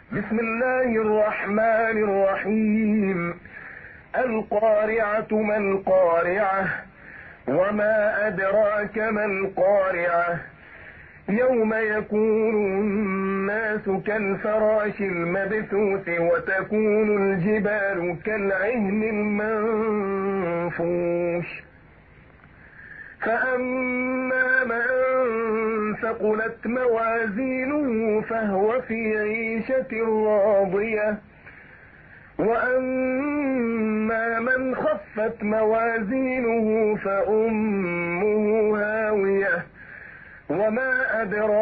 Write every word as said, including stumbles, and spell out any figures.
بسم الله الرحمن الرحيم. القارعة ما القارعة وما أدراك ما القارعة يوم يكون الناس كالفراش المبثوث وتكون الجبال كالعهن المنفوش فأما من ثقلت موازينه فهو في عيشة راضية وأما من خفت موازينه فأمه هاوية وما أدراك